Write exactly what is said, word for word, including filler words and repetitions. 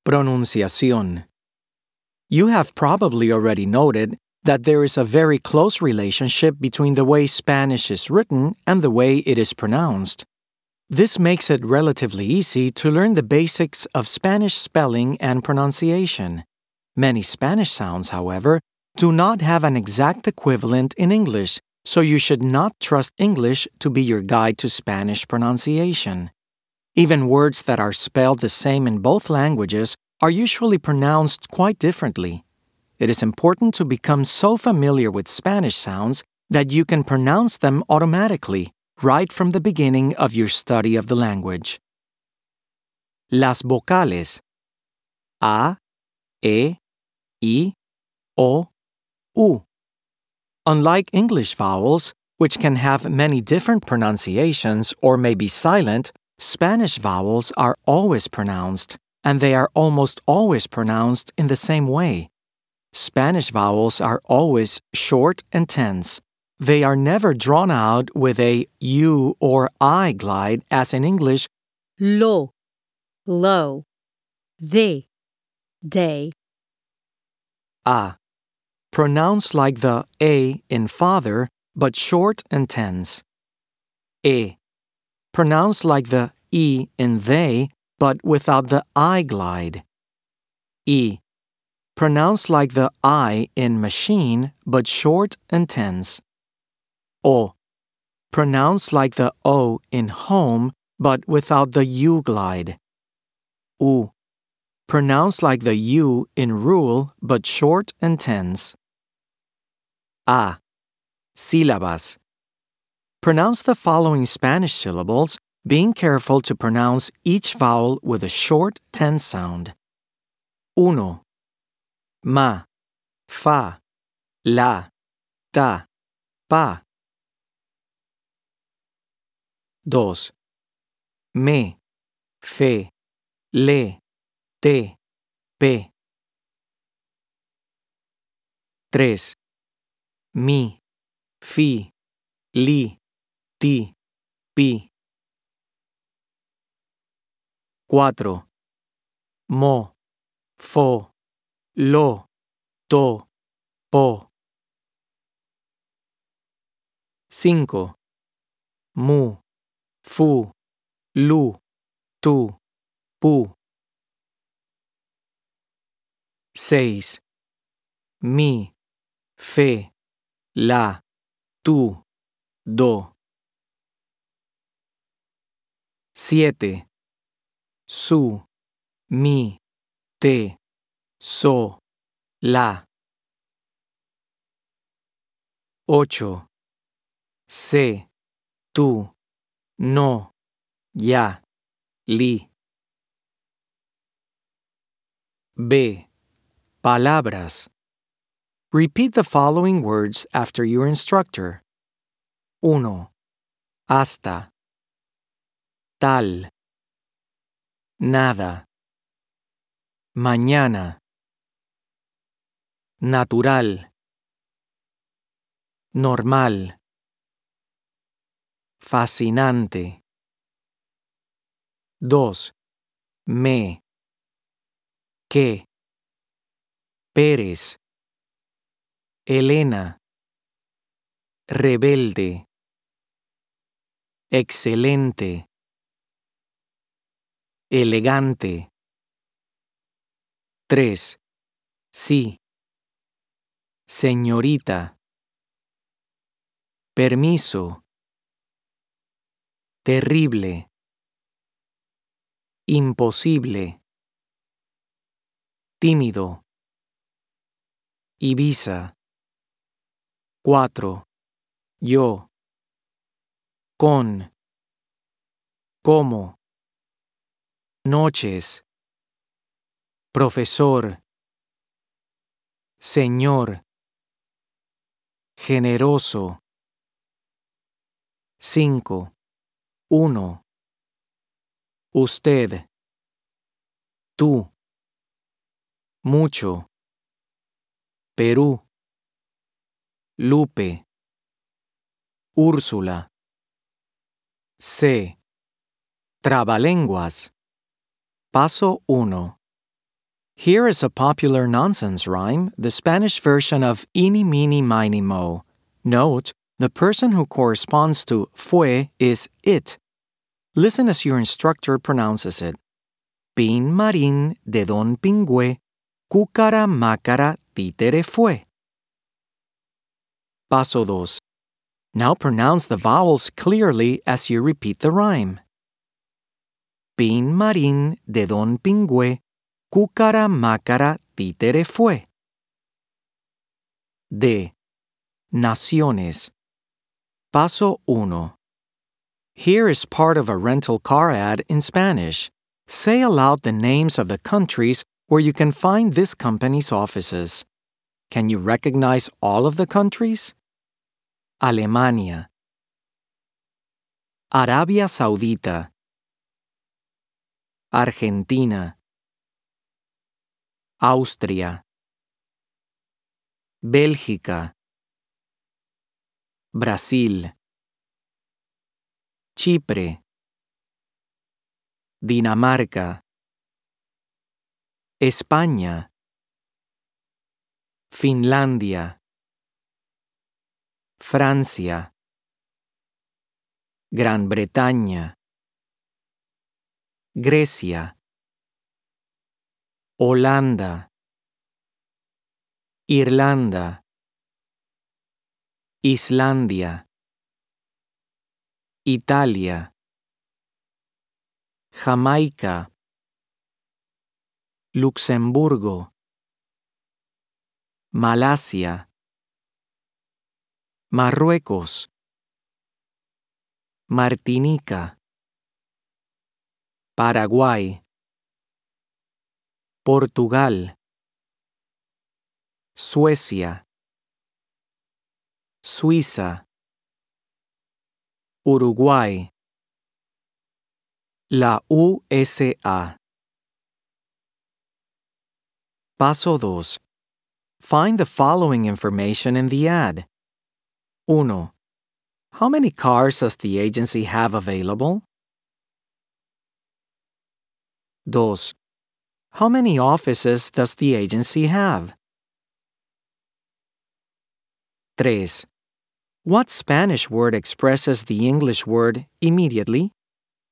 Pronunciación. You have probably already noted that there is a very close relationship between the way Spanish is written and the way it is pronounced. This makes it relatively easy to learn the basics of Spanish spelling and pronunciation. Many Spanish sounds, however, do not have an exact equivalent in English, so you should not trust English to be your guide to Spanish pronunciation. Even words that are spelled the same in both languages are usually pronounced quite differently. It is important to become so familiar with Spanish sounds that you can pronounce them automatically, right from the beginning of your study of the language. Las vocales. A, E, I, O, U. Unlike English vowels, which can have many different pronunciations or may be silent, Spanish vowels are always pronounced, and they are almost always pronounced in the same way. Spanish vowels are always short and tense. They are never drawn out with a U or I glide as in English, lo, low, de, day. A. Pronounced like the A in father, but short and tense. E. Pronounced like the E in they, but without the I glide. I. Pronounced like the I in machine, but short and tense. O. Pronounced like the O in home, but without the U glide. U. Pronounced like the U in rule, but short and tense. A. Sílabas. Pronounce the following Spanish syllables, being careful to pronounce each vowel with a short, tense sound. Uno. Ma, fa, la, ta, pa. Dos. Me, fe, le, te, pe. Tres. Mi, fi, li, ti, pi. Cuatro. Mo, fo, lo, to, po. Cinco. Mu, fu, lu, tu, pu. Seis. Mi, fe, la, tu, do. Siete. Su, mi, te, so, la. Ocho. Se, tú, no, ya, li. B. Palabras. Repeat the following words after your instructor. Uno. Hasta. Tal. Nada. Mañana. Natural. Normal. Fascinante. Dos. Me. Que. Pérez. Elena. Rebelde. Excelente. Elegante. Tres. Sí. Señorita. Permiso. Terrible. Imposible. Tímido. Ibiza. Cuatro. Yo. Con. Como. Noches. Profesor. Señor. Generoso. Cinco. Uno. Usted. Tú. Mucho. Perú. Lupe. Úrsula. C. Trabalenguas. Paso uno. Here is a popular nonsense rhyme, the Spanish version of Eeny, Meeny, Miny, Mo. Note, the person who corresponds to fue is it. Listen as your instructor pronounces it. Pin marín de Don Pingüe, cúcara mácara títere fue. Paso dos. Now pronounce the vowels clearly as you repeat the rhyme. Pin marín de Don Pingüe, cúcara mácara títere fue. D. Naciones. Paso uno. Here is part of a rental car ad in Spanish. Say aloud the names of the countries where you can find this company's offices. Can you recognize all of the countries? Alemania, Arabia Saudita, Argentina, Austria, Bélgica, Brasil, Chipre, Dinamarca, España, Finlandia, Francia, Gran Bretaña, Grecia, Holanda, Irlanda, Islandia, Italia, Jamaica, Luxemburgo, Malasia, Marruecos, Martinica, Paraguay, Portugal, Suecia, Suiza, Uruguay, la U S A. Paso dos. Find the following information in the ad. Uno. How many cars does the agency have available? Dos. How many offices does the agency have? Tres. What Spanish word expresses the English word immediately?